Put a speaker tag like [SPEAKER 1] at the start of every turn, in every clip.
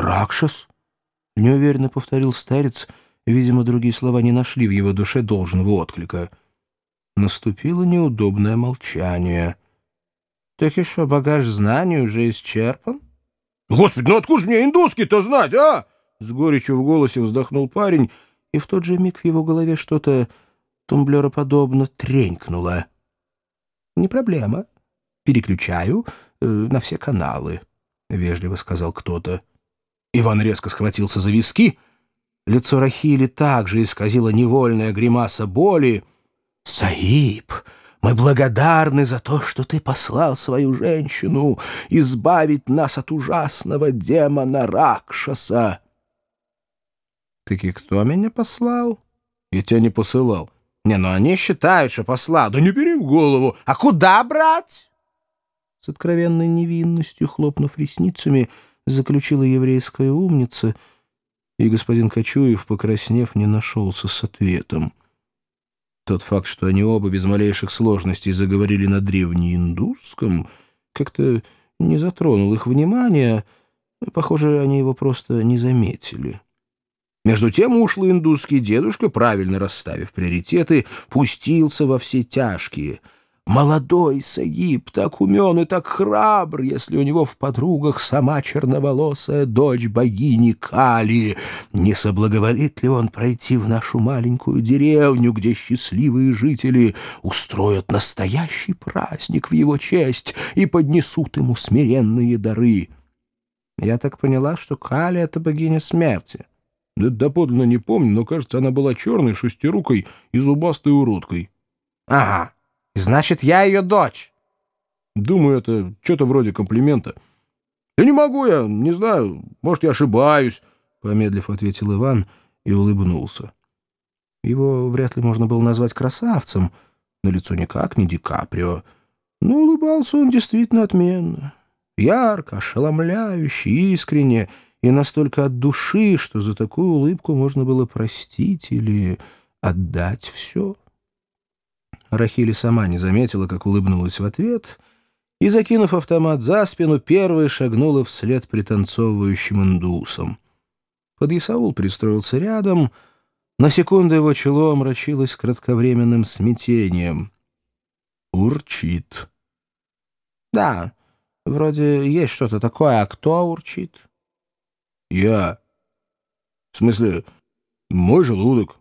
[SPEAKER 1] «Ракшас?» — неуверенно повторил старец. Видимо, другие слова не нашли в его душе должного отклика. Наступило неудобное молчание. «Так и что, багаж знаний уже исчерпан?»
[SPEAKER 2] «Господи, ну откуда же мне индусский-то знать, а?»
[SPEAKER 1] С горечью в голосе вздохнул парень, и в тот же миг в его голове что-то тумблероподобно тренькнуло. «Не проблема. Переключаю на все каналы», — вежливо сказал кто-то. Иван резко схватился за виски. Лицо Рахили также исказило невольная гримаса боли. «Саиб, мы благодарны за то, что ты послал свою женщину избавить нас от ужасного демона Ракшаса». «Таки кто меня послал?»
[SPEAKER 2] «Я тебя не посылал».
[SPEAKER 1] «Не, ну они считают, что послал».
[SPEAKER 2] «Да не бери в голову.
[SPEAKER 1] А куда брать?» С откровенной невинностью, хлопнув ресницами, заключила еврейская умница, и господин Кочуев, покраснев, не нашелся с ответом. Тот факт, что они оба без малейших сложностей заговорили на древнеиндусском, как-то не затронул их внимания. Похоже, они его просто не заметили. Между тем ушлый индусский дедушка, правильно расставив приоритеты, пустился во все тяжкие. Молодой Саиб так умен и так храбр, если у него в подругах сама черноволосая дочь богини Кали. Не соблаговолит ли он пройти в нашу маленькую деревню, где счастливые жители устроят настоящий праздник в его честь и поднесут ему смиренные дары? Я так поняла, что Кали — это богиня смерти.
[SPEAKER 2] Да доподлинно не помню, но, кажется, она была черной, шестирукой и зубастой уродкой.
[SPEAKER 1] Ага. Значит, я ее дочь.
[SPEAKER 2] Думаю, это что-то вроде комплимента. Да не могу я, не знаю, может, я ошибаюсь,
[SPEAKER 1] помедлив ответил Иван и улыбнулся. Его вряд ли можно было назвать красавцем, на лицо никак не Ди Каприо, но улыбался он действительно отменно, ярко, ошеломляюще, искренне и настолько от души, что за такую улыбку можно было простить или отдать все. Рахили сама не заметила, как улыбнулась в ответ, и, закинув автомат за спину, первой шагнула вслед пританцовывающим индусам. Подъясаул пристроился рядом. На секунду его чело омрачилось кратковременным смятением. «Урчит». «Да, вроде есть что-то такое. А кто урчит?»
[SPEAKER 2] «Я. В смысле, мой желудок».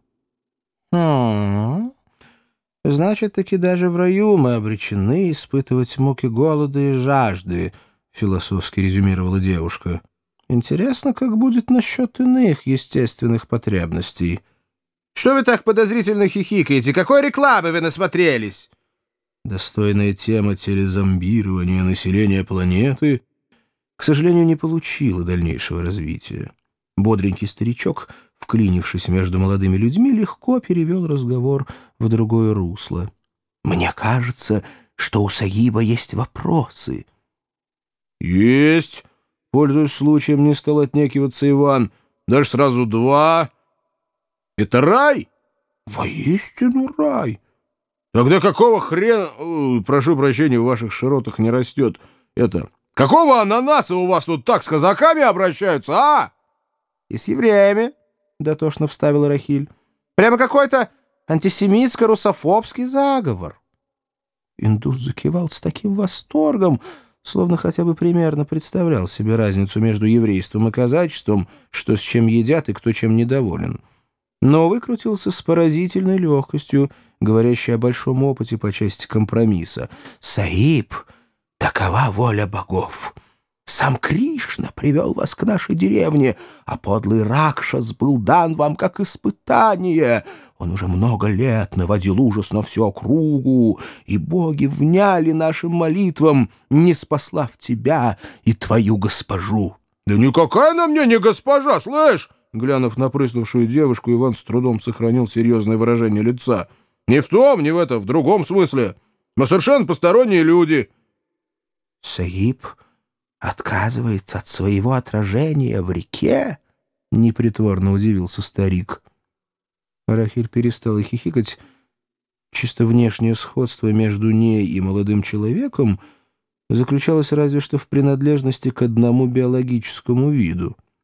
[SPEAKER 1] «Хм... Значит, таки даже в раю мы обречены испытывать муки голода и жажды», — философски резюмировала девушка. «Интересно, как будет насчет иных естественных потребностей». «Что вы так подозрительно хихикаете? Какой рекламы вы насмотрелись?» Достойная тема телезомбирования населения планеты, к сожалению, не получила дальнейшего развития. Бодренький старичок, вклинившись между молодыми людьми, легко перевел разговор в другое русло. «Мне кажется, что у Саиба есть вопросы».
[SPEAKER 2] «Есть!» — пользуясь случаем, не стал отнекиваться Иван. «Даже сразу два. Это рай?»
[SPEAKER 1] «Воистину рай!»
[SPEAKER 2] «Тогда какого хрена, прошу прощения, в ваших широтах не растет это... Какого ананаса у вас тут так с казаками обращаются, а?»
[SPEAKER 1] «И с евреями», — дотошно вставила Рахиль. «Прямо какой-то антисемитско-русофобский заговор». Индус закивал с таким восторгом, словно хотя бы примерно представлял себе разницу между еврейством и казачеством, что с чем едят и кто чем недоволен. Но выкрутился с поразительной легкостью, говорящей о большом опыте по части компромисса. «Саиб, такова воля богов. Сам Кришна привел вас к нашей деревне, а подлый Ракшас был дан вам как испытание. Он уже много лет наводил ужас на всю округу, и боги вняли нашим молитвам, не спаслав тебя и твою госпожу».
[SPEAKER 2] «Да никакая она мне не госпожа, слышь!» Глянув на прыснувшую девушку, Иван с трудом сохранил серьезное выражение лица. «Ни в том, ни в этом, в другом смысле. Мы совершенно посторонние люди».
[SPEAKER 1] «Саиб отказывается от своего отражения в реке?» — непритворно удивился старик. Рахиль перестала хихикать. Чисто внешнее сходство между ней и молодым человеком заключалось разве что в принадлежности к одному биологическому виду.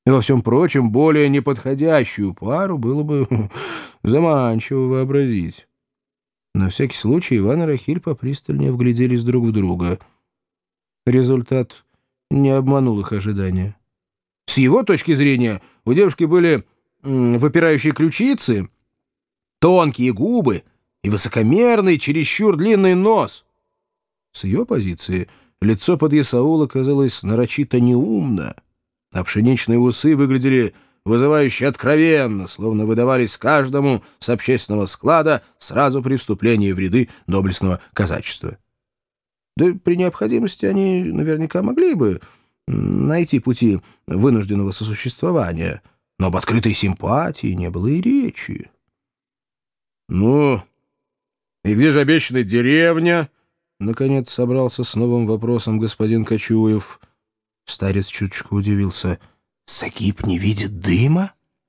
[SPEAKER 1] И во всем прочем, более неподходящую пару было бы заманчиво вообразить. На всякий случай Иван и Рахиль попристальнее вгляделись друг в друга. Результат не обманул их ожидания. С его точки зрения у девушки были выпирающие ключицы, тонкие губы и высокомерный, чересчур длинный нос. С ее позиции лицо подъясаула казалось нарочито неумно, а пшеничные усы выглядели вызывающе откровенно, словно выдавались каждому с общественного склада сразу при вступлении в ряды доблестного казачества. Да при необходимости они наверняка могли бы найти пути вынужденного сосуществования, но об открытой симпатии не было и речи.
[SPEAKER 2] «Ну, и где же обещанная деревня?»
[SPEAKER 1] Наконец собрался с новым вопросом господин Кочуев. Старец чуточку удивился. «Сагиб не видит дыма?»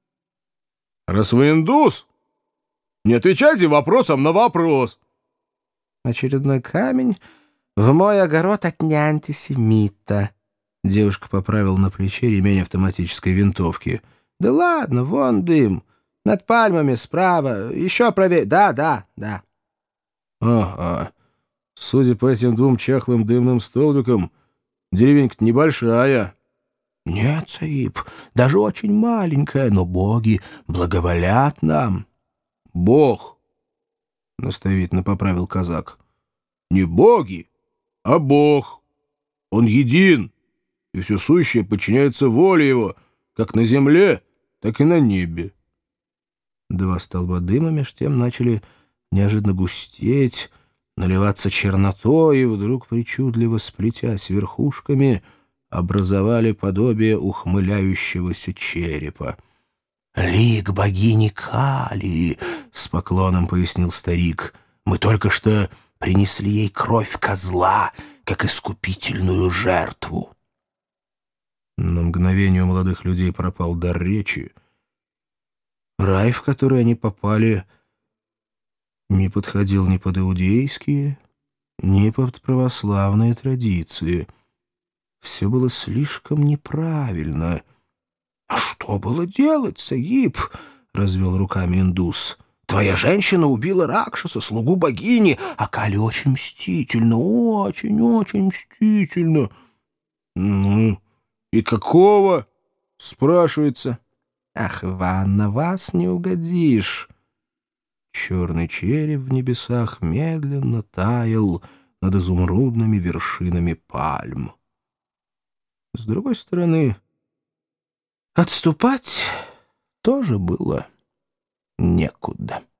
[SPEAKER 2] «Раз вы индус, не отвечайте вопросом на вопрос».
[SPEAKER 1] «Очередной камень в мой огород от антисемита». Девушка поправила на плече ремень автоматической винтовки. «Да ладно, вон дым. Над пальмами справа. Еще правее. Да».
[SPEAKER 2] «Ага. Судя по этим двум чахлым дымным столбикам, деревенька-то небольшая».
[SPEAKER 1] «Нет, Саиб, даже очень маленькая, но боги благоволят нам».
[SPEAKER 2] «Бог»,
[SPEAKER 1] — наставительно поправил казак.
[SPEAKER 2] «Не боги, а Бог. Он един, и все сущее подчиняется воле его, как на земле, так и на небе».
[SPEAKER 1] Два столба дыма меж тем начали неожиданно густеть, наливаться чернотой, и вдруг, причудливо сплетясь верхушками, образовали подобие ухмыляющегося черепа. «Лик богини Кали», — с поклоном пояснил старик, — «мы только что принесли ей кровь козла, как искупительную жертву». На мгновение у молодых людей пропал дар речи. Рай, в который они попали, не подходил ни под иудейские, ни под православные традиции. Все было слишком неправильно. «А что было делать, Сагиб?» — развел руками индус. «Твоя женщина убила Ракшаса, слугу богини, а Кали очень мстительно, очень мстительно».
[SPEAKER 2] «Ну, и какого?» — спрашивается.
[SPEAKER 1] «Ах, Иван, на вас не угодишь». Черный череп в небесах медленно таял над изумрудными вершинами пальм. С другой стороны, отступать тоже было некуда.